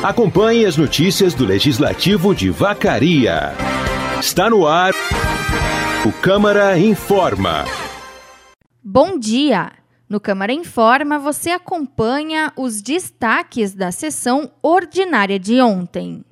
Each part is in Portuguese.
Acompanhe as notícias do Legislativo de Vacaria. Está no ar o Câmara Informa. Bom dia! No Câmara Informa você acompanha os destaques da sessão ordinária de ontem.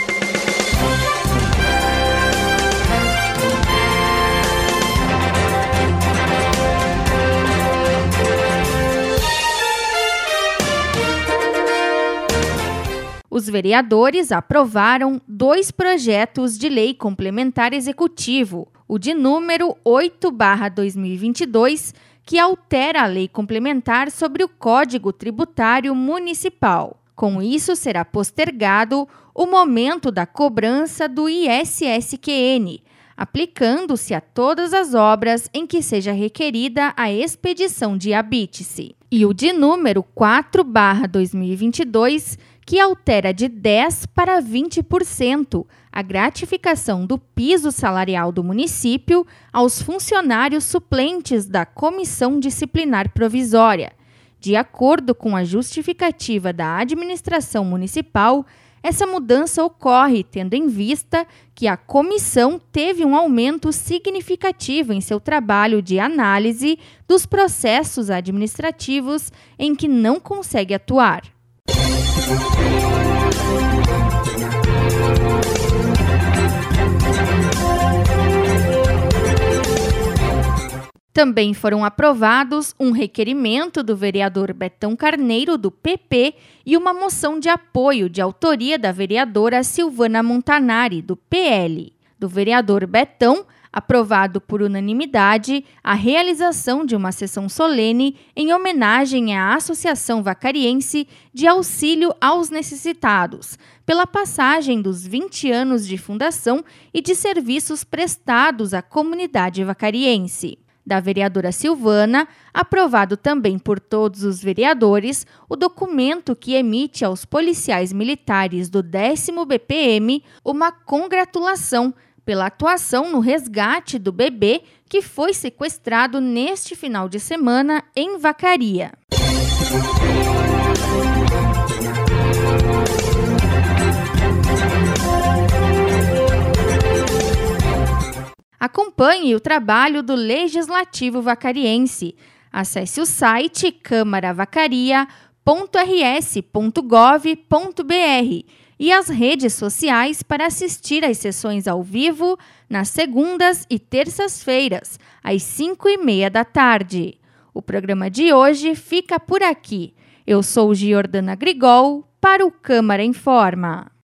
Os vereadores aprovaram 2 projetos de lei complementar executivo, o de número 8/2022, que altera a lei complementar sobre o Código Tributário Municipal. Com isso, será postergado o momento da cobrança do ISSQN, aplicando-se a todas as obras em que seja requerida a expedição de habite-se. E o de número 4/2022, que altera de 10% para 20% a gratificação do piso salarial do município aos funcionários suplentes da Comissão Disciplinar Provisória. De acordo com a justificativa da administração municipal, essa mudança ocorre tendo em vista que a comissão teve um aumento significativo em seu trabalho de análise dos processos administrativos em que não consegue atuar. Também foram aprovados um requerimento do vereador Betão Carneiro, do PP, e uma moção de apoio de autoria da vereadora Silvana Montanari, do PL. Do vereador Betão, aprovado por unanimidade a realização de uma sessão solene em homenagem à Associação Vacariense de Auxílio aos Necessitados, pela passagem dos 20 anos de fundação e de serviços prestados à comunidade vacariense. Da vereadora Silvana, aprovado também por todos os vereadores, o documento que emite aos policiais militares do 10º BPM uma congratulação pela atuação no resgate do bebê que foi sequestrado neste final de semana em Vacaria. Acompanhe o trabalho do Legislativo Vacariense. Acesse o site câmaravacaria.rs.gov.br e as redes sociais para assistir às sessões ao vivo nas segundas e terças-feiras, às 5:30 da tarde. O programa de hoje fica por aqui. Eu sou Giordana Grigol para o Câmara Informa.